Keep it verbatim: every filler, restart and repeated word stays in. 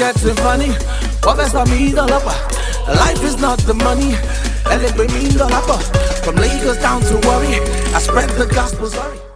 getting funny. What best for me, the lover. Life is not the money. And it bring me the lover. From Lagos down to Worry, I spread the gospel story.